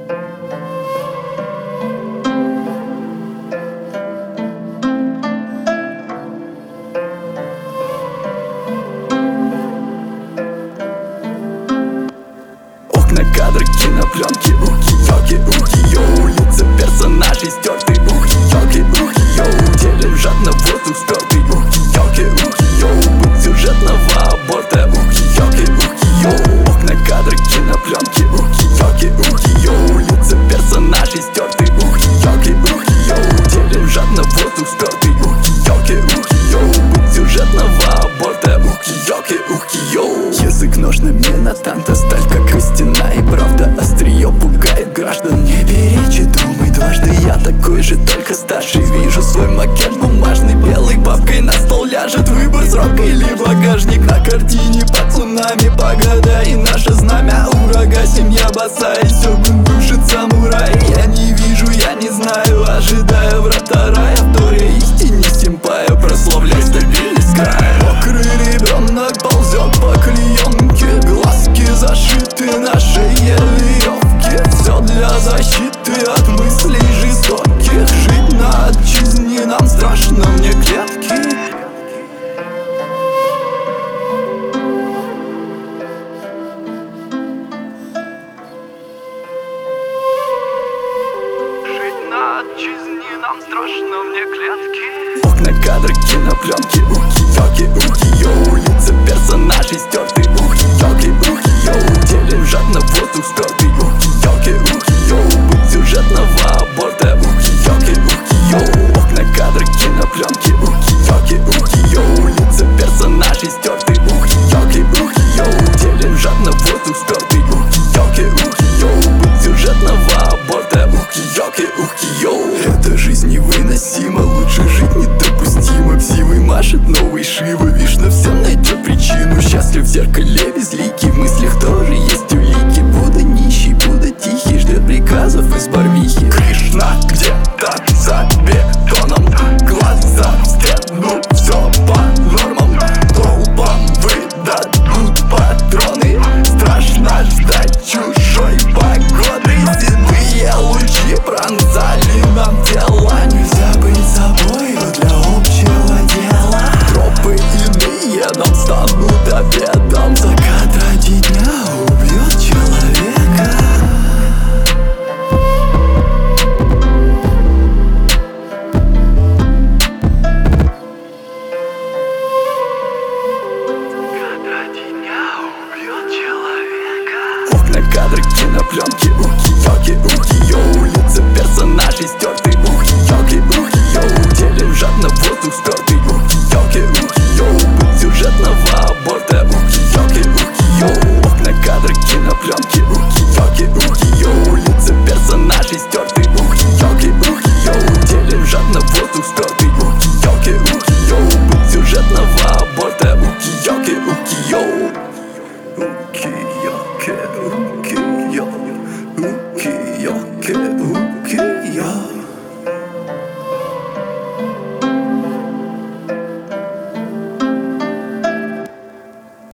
Окна, кадры, кинопленки, ухи-йоки, ухи-йоу. Лица персонажей стерты, ухи-йоки, ухи-йоу. Делим жадно воздух спертый, ухи-йоки, ухи-йоу. Быть сюжетного аборта, ухи-йоки, ухи-йоу. Окна, кадры, кинопленки, ухи-йоки, ухи-йоу. Лица персонажей стерты, ухи-йоки, ухи-йоу. Делим жадно воздух спертый, ухи-йоки, ухи-йоу. Быть сюжетного аборта, ухи-йоки, ухи-йоу. Язык ножными натанта, сталь как костяная правда. Острие пугает граждан, не перечи, думай дважды. Я такой же, только старший. Вижу свой макет бумажный, белой бабкой на стол ляжет. Выбор, срок или багажник. На картине под цунами погода и наше знамя. Урага, семья босая, сёгун душит самурай. Я не вижу, я не знаю, ожидая врата рая. Вторя истине симпая, прославляй стабильность края. Мокрый ребенок ползет по клеенке, глазки зашиты на шее веревки. Все для защиты от мыслей жестоких. Жить на отчизне нам страшно, мне клетки. Отчизне нам страшно, мне клетки. Окна, кадры, кинопленки, ухи-йоки, ухи-йоу. Лица персонажей стерты, ухи-йоки, ухи-йоу. Делим жадно воздух спертый, ухи-йоки, ухи-йоу. Быть сюжетного аборта, ухи-йоки, ухи-йоу. Окна, кадры, кинопленки, ухи-йоки, ухи-йоу. Лица персонажей стерты, ухи-йоки, ухи-йоу. Делим жадно воздух спертый, ухи-йоки, ухи-йоу. Быть сюжетного аборта, ухи-йоки, ухи-йоу. Эта жизнь невыносима, лучше жить недопустимо. Ксивой машет новый Шива, вишна всем найдет причину. Счастлив в зеркале безликий, в мыслях тоже есть улики. Будда нищий, Будда тихий, ждет приказов из Барвихи. Кришна где-то за бетоном, глаза в стену, все по нормам. Толпам выдадут патроны, страшно ждать чужой погоды. Седые лучи пронзали нам тела. Нельзя быть собой для общего дела. Тропы иные нам станут обедом. Закат ради дня убьет человека. Закат ради дня убьет человека. Окна, кадры, кинопленки, ухи-йоки, ухи-йоу. Лица персонажей стерты, ухи-йоки, ухи-йоу. Делим жадно воздух спертый, ухи-йоки, ухи-йоу. Быть сюжетного аборта, ухи-йоки, ухи-йоу. Окна, кадры, кинопленки, ухи-йоки, ухи-йоу. Лица персонажей стерты, ухи-йоки, ухи-йоу. Делим жадно воздух спертый, ухи-йоки, ухи-йоу. Быть сюжетного аборта, ухи-йоки, ухи-йоу. Ухи-йоки, ухи-йоу, ухи-йоки.